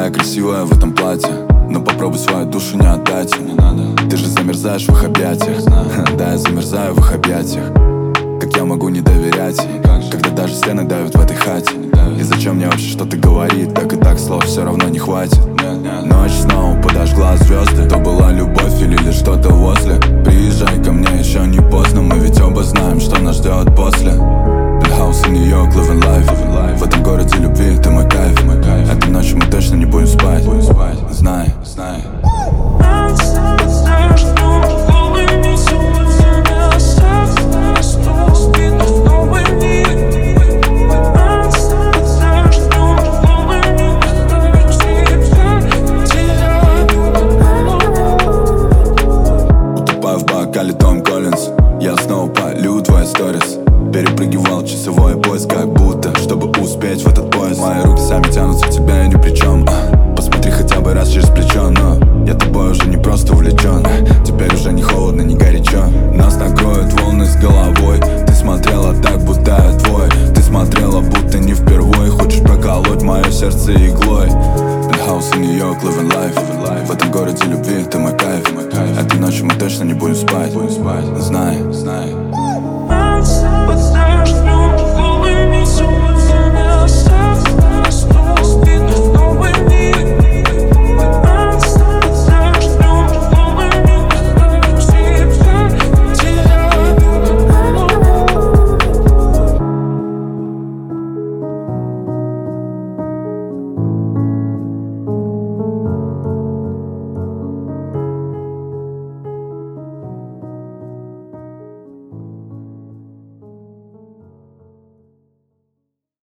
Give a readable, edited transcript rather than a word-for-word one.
такая красивая в этом платье, но попробуй свою душу не отдать. Не надо. Ты же замерзаешь в их объятиях. Да, я замерзаю в их объятиях. Как я могу не доверять ей, когда даже стены давят в этой хате? И зачем мне вообще что-то говорить? Так и так слов все равно не хватит. Ночь снова подожгла звезды. То была любовь или лишь что-то возле. Приезжай ко мне, еще не поздно. Мы ведь оба знаем, что нас ждет после. Penthouse in New York, living life. В этом городе любви ты мой кайф. Этой ночью мы точно не будем спать. Знай, знай. Том Коллинз, я снова полю твои сторис. Перепрыгивал часовой пояс, как будто, чтобы успеть в этот поезд. Мои руки сами тянутся к тебе, ни при чем. Посмотри хотя бы раз через плечо. Но я тобой уже не просто увлечен. Теперь уже не холодно, не горячо. Нас накроют волны с головой. Ты смотрела так, будто я твой. Ты смотрела, будто не впервые. Хочешь проколоть мое сердце иглой. Penthouse in New York, living life. В этом городе любви ты мой кайф. Этой ночью мы точно не будем спать. Знай, знай.